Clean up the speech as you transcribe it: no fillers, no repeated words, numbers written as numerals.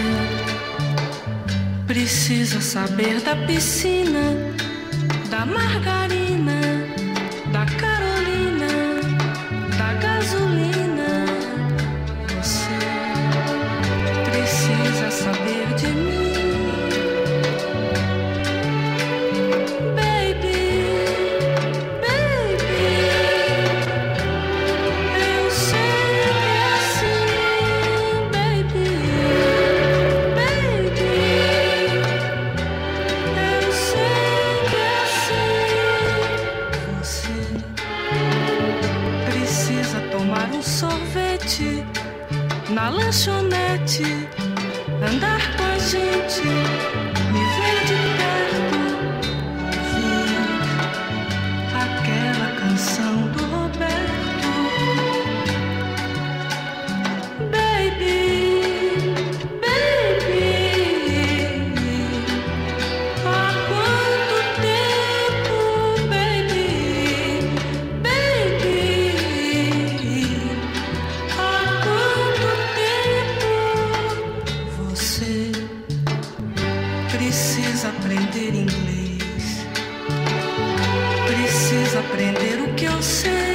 precisa saber da piscina, da margarina, da Carolina, da gasolina. Você precisa saber de mim. Na lanchonete, andar com a gente, me ver de perto, ouvir aquela canção do Roberto. Baby, baby, há quanto tempo, baby, baby, precisa aprender inglês, precisa aprender o que eu sei.